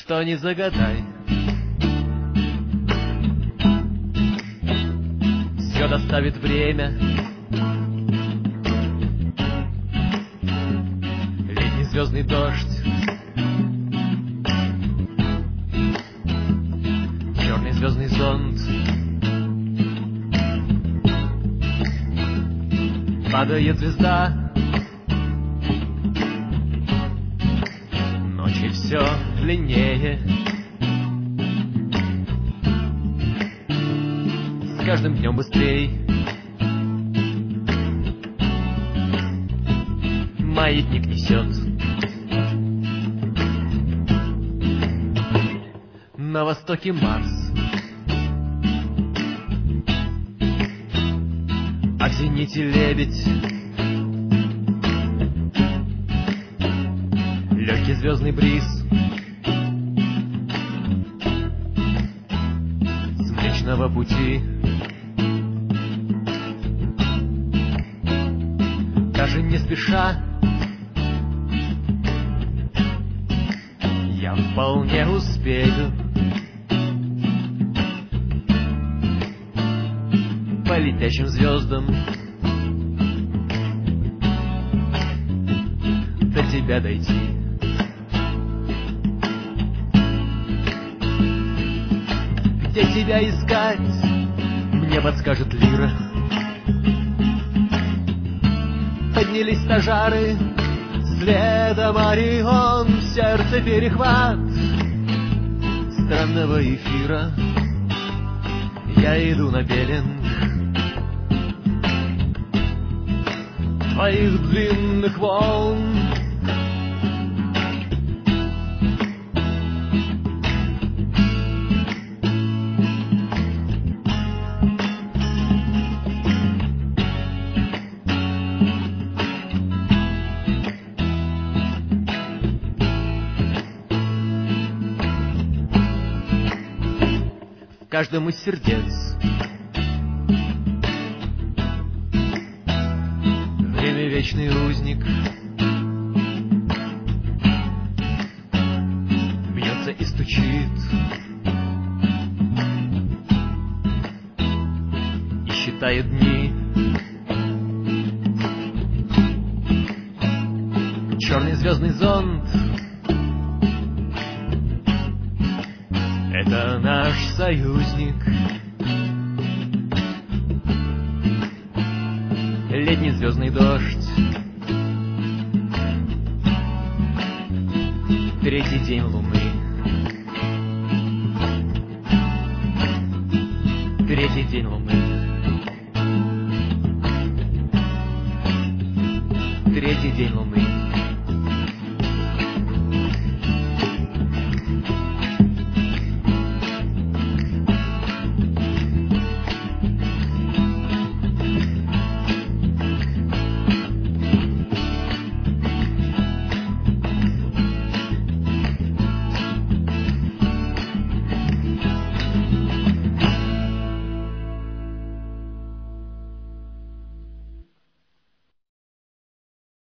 что ни загадай. Все доставит время. Летний звездный дождь, черный звездный зонт, падает звезда, ночи все длиннее. С каждым днем быстрей маятник несет на востоке Марс, а в зените лебедь. Легкий звездный бриз с Млечного Пути. Даже не спеша я вполне успею по летящим звездам до тебя дойти. Где тебя искать, мне подскажет лира. Поднялись стажары, следом Орион, в сердце перехват странного эфира. Я иду на пеленг твоих длинных волн. В каждом из сердец время вечный узник бьется и стучит, и считает дни. Черный звездный зонт — это наш союзник. Летний звездный дождь, третий день луны, третий день луны, третий день луны.